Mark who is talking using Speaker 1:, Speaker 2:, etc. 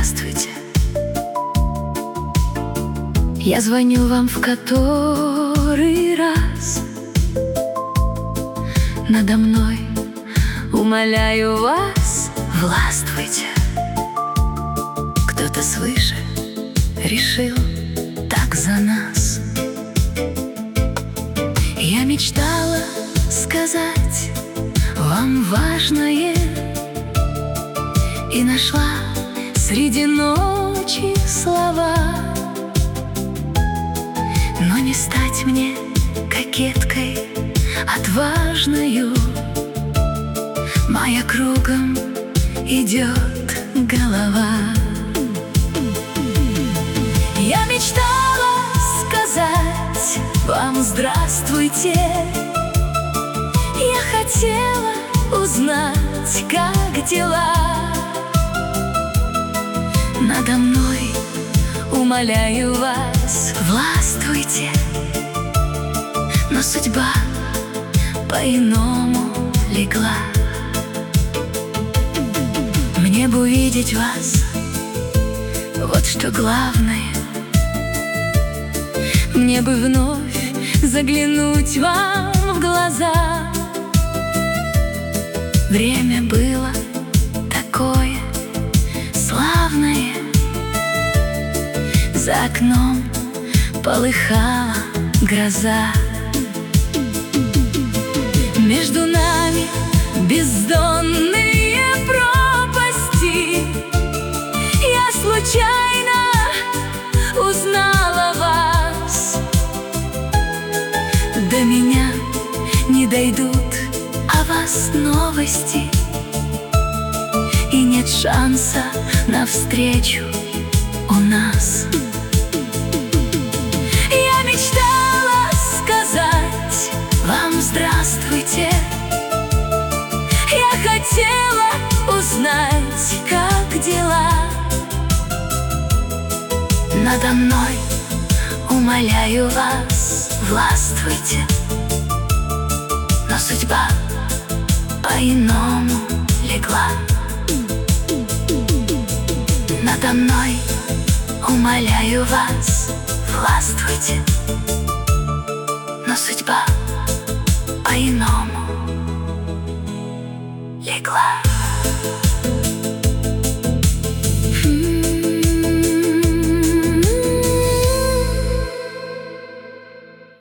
Speaker 1: Здравствуйте. Я звоню вам в который раз. Надо мной умоляю вас, властвуйте. Кто-то свыше решил так за нас. Я мечтала сказать вам важное и нашла среди ночи слова. Но не стать мне кокеткой отважною. Моя кругом идет голова. Я мечтала сказать вам здравствуйте. Я хотела узнать, как дела. Надо мной умоляю вас, властвуйте. Но судьба по-иному легла. Мне бы увидеть вас, вот что главное. Мне бы вновь заглянуть вам в глаза. Время было такое славное. За окном полыхала гроза. Между нами бездонные пропасти. Я случайно узнала вас. До меня не дойдут о вас новости, и нет шанса на встречу у нас. Я мечтала сказать вам здравствуйте. Я хотела узнать, как дела. Надо мной умоляю вас, властвуйте. Но судьба по-иному легла. Надо мной умоляю вас, властвуйте. Но судьба по-иному легла.